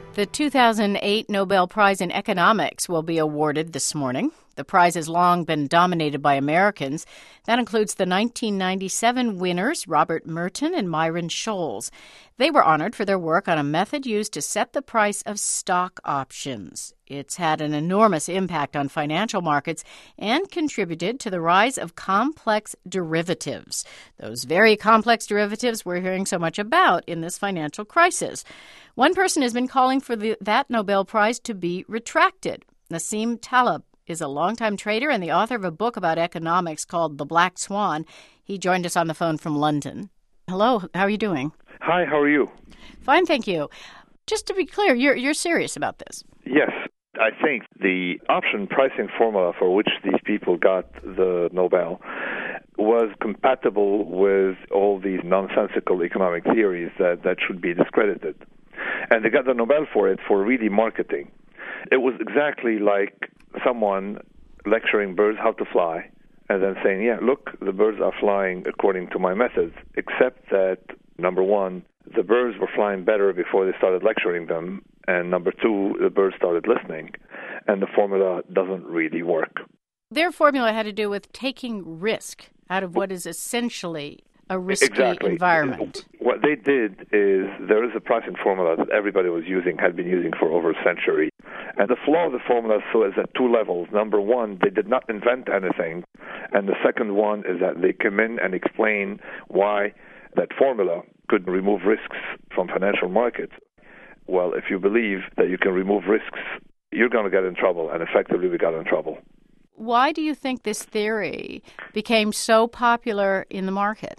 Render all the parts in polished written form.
The 2008 Nobel Prize in Economics will be awarded this morning. The prize has long been dominated by Americans. That includes the 1997 winners, Robert Merton and Myron Scholes. They were honored for their work on a method used to set the price of stock options. It's had an enormous impact on financial markets and contributed to the rise of complex derivatives, those very complex derivatives we're hearing so much about in this financial crisis. One person has been calling for that Nobel Prize to be retracted. Nassim Taleb is a longtime trader and the author of a book about economics called The Black Swan. He joined us on the phone from London. Hello, how are you doing? Hi, how are you? Fine, thank you. Just to be clear, you're serious about this? Yes. I think the option pricing formula for which these people got the Nobel was compatible with all these nonsensical economic theories that should be discredited. And they got the Nobel for it for really marketing. It was exactly like someone lecturing birds how to fly and then saying, yeah, look, the birds are flying according to my methods, except that, number one, the birds were flying better before they started lecturing them, and number two, the birds started listening, and the formula doesn't really work. Their formula had to do with taking risk out of what is essentially a risky environment. What they did is there is a pricing formula that everybody had been using for over a century. And the flaw of the formula is at two levels. Number one, they did not invent anything. And the second one is that they come in and explain why that formula could remove risks from financial markets. Well, if you believe that you can remove risks, you're going to get in trouble. And effectively, we got in trouble. Why do you think this theory became so popular in the market?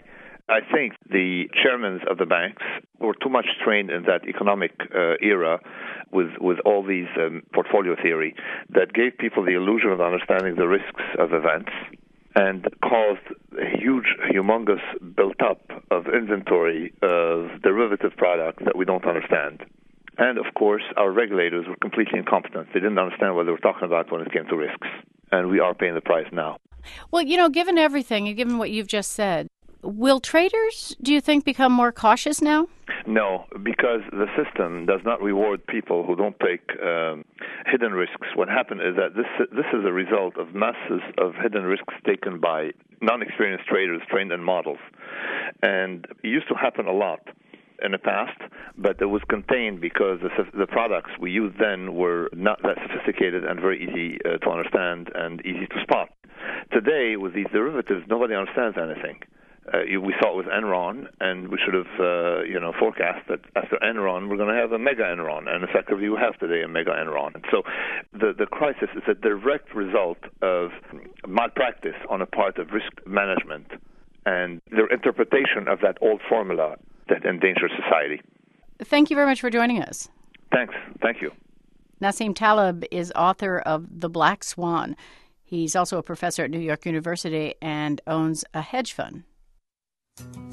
I think the chairmen of the banks were too much trained in that economic era with all these portfolio theory that gave people the illusion of understanding the risks of events and caused a humongous built-up of inventory of derivative products that we don't understand. And, of course, our regulators were completely incompetent. They didn't understand what they were talking about when it came to risks. And we are paying the price now. Well, given everything and given what you've just said, will traders, do you think, become more cautious now? No, because the system does not reward people who don't take hidden risks. What happened is that this is a result of masses of hidden risks taken by non-experienced traders trained in models. And it used to happen a lot in the past, but it was contained because the products we used then were not that sophisticated and very easy to understand and easy to spot. Today, with these derivatives, nobody understands anything. We saw it with Enron, and we should have, forecast that after Enron, we're going to have a mega Enron, and effectively we have today a mega Enron. And so the crisis is a direct result of malpractice on the part of risk management and their interpretation of that old formula that endangers society. Thank you very much for joining us. Thanks. Thank you. Nassim Taleb is author of The Black Swan. He's also a professor at New York University and owns a hedge fund.